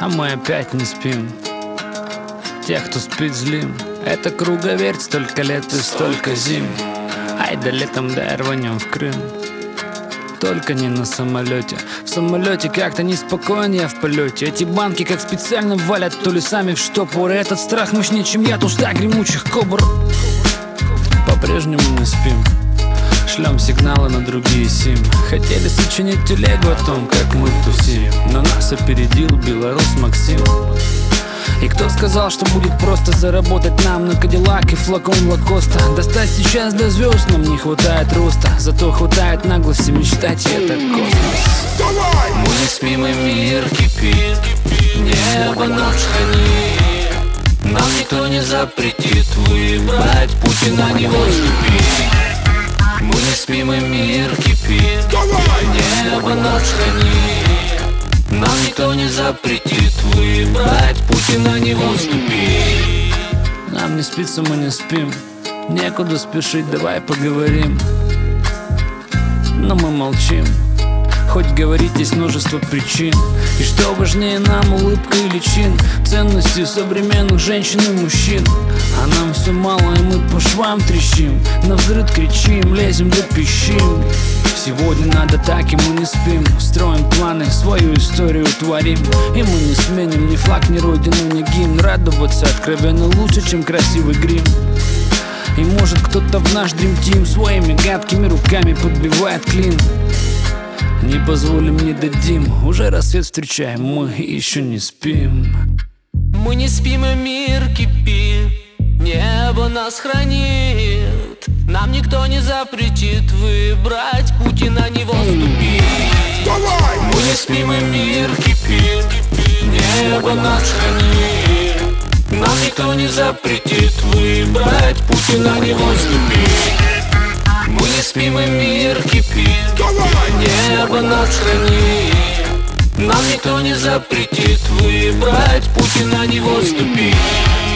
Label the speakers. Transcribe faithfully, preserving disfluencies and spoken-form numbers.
Speaker 1: мы опять не спим. Тех, кто спит, злим. Это круговерть, столько лет и столько зим. Ай да летом, да рванем в Крым. Только не на самолете. В самолете как-то неспокойнее в полете. Эти банки как специально валят, то ли сами в штопор. И этот страх мощнее, чем яд уста гремучих кобр. По-прежнему мы спим, шлем сигналы на другие сим. Хотели сочинить телегу о том, как мы тусим, но нас опередил белорус Максим. И кто сказал, что будет просто заработать нам на Кадиллак и флакон Лакоста? Достать сейчас до звезд нам не хватает роста, зато хватает наглости мечтать, и это космос. Мы не спим, и мир кипит, небо нас хранит. Нам никто не запретит выбрать путь и на него ступить. Мы не спим, и мир кипит, небо нас хранит. Нам никто не запретит выбрать путь и на него ступить. Нам не спится, мы не спим, некуда спешить, давай поговорим. Но мы молчим, хоть говорить есть множество причин. И что важнее нам, улыбка или чин? Ценности современных женщин и мужчин. А нам все мало, и мы по швам трещим, навзрыд кричим, лезем да пищим. Сегодня надо так, и мы не спим. Строим планы, свою историю творим. И мы не сменим ни флаг, ни родину, ни гимн. Радоваться откровенно лучше, чем красивый грим. И может кто-то в наш Dream Team своими гадкими руками подбивает клин. Не позволим, не дадим, уже рассвет встречаем, мы еще не спим.
Speaker 2: Мы не спим, и мир кипит, небо нас хранит. Нам никто не запретит выбрать путь и на него ступить. Мы не спим, и мир кипит, небо нас хранит. Нам никто не запретит выбрать путь и на него ступить. Мы не спим, и мир кипит, небо нас хранит. Нам никто не запретит выбрать путь и на него ступить.